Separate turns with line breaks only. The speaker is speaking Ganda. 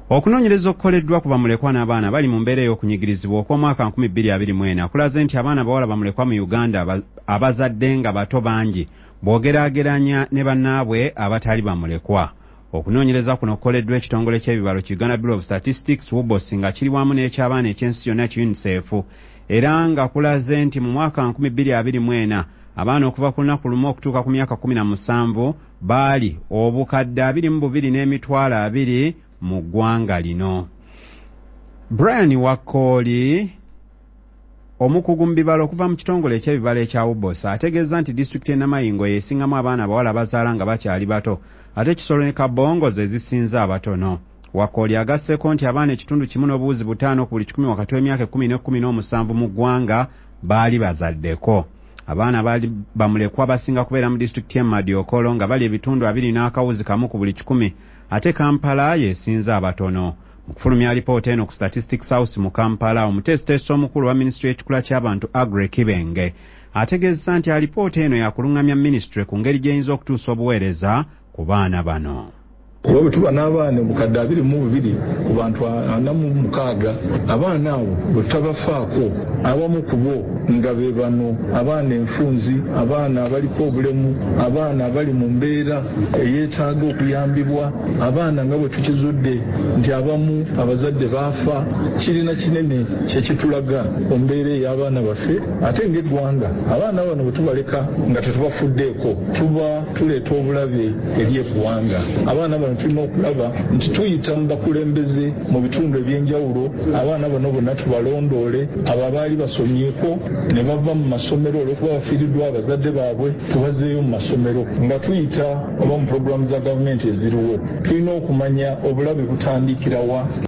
Okunoonyereza okukoleddwa ku bamulekwa n'abaana bali mu mbeera y'okunyigirizibwa okw'omwaka 2024 kulaze nti abaana bawala bamulekwa mu Uganda abazadde nga bato bangi bw'ogeraageranya ne bannaabwe abatali bamulekwa. Okunoonyereza kuno kukoleddwa ekitongole ky'ebibalo Uganda Bureau of Statistics WBOS nga kiri wamu n'eky'abaana eky'ensi kyonna UNICEF era nga kulaze nti mu mwaka 2024 abaana okuva ku lunaku lumu okutuuka ku myaka 17 baali obukadde 22,200 mu ggwanga lino. Brian Wakoli omukugu mu bibalo okuva mu kitongole eky'ebibalo ekya WBOS ategeeza nti disitulikiti y'e Namayingo yeesingamu abaana abawala abazaala nga bakyali bato ate Kisoro ne Kabongo ze zisinza abatono. Wakoli agasseeko nti abaana ekitundu kimu n'obuwuzi 5 ku buli 100 wakati w'emyaka 10 ne 17 mu ggwanga baali bazaddeko. Abaana baali bamulekwa basinga kubeera mu disitulikiti y'e Madiokolo nga bali ebitundu 2 n'akawuzi kamu ku buli 100 ate Kampala yeesinza abatono. Mu kufulumya alipoota eno ku Statistics House mu Kampala, omuteesiteesi omukulu wa minisitule y'ekikula ky'abantu Aggrey Kibenge ategeeza nti alipoota eno yakuluŋŋamya minisitule ku ngeri gy'eyinza okutuusa obuweereza ku baana bano.
Bwe tuba n'abaana mukadde 22 ku bantu 46 abaana abo bwe tabafaako abamu ku bo nga be bano abaana enfunzi, abaana abaliko obulemu, abaana abali mu mbeera eyeetaaga okuyambibwa, abaana nga bwe tukizudde nti abamu abazadde baafa. Kirina kinene kyekitulaga ku mbeera ey'abaana baffe ate ng'eggwanga abaana bano bwe tubaleka nga tetubafuddeeko tuba tuleeta obulabe eri eggwanga. Abaana bano tulina okulaba nti tuyita mu bakulembeze mu bitundu eby'enjawulo abaana bano bonna tubalondoole abo abaali basomyeko ne bava mu masomero olw'okuba bafiiriddwa abazadde baabwe tubazeeyo mu masomero nga tuyita oba mu pulogulaamu za gavumenti eziriwo. Tulina okumanya obulabe butandikira wa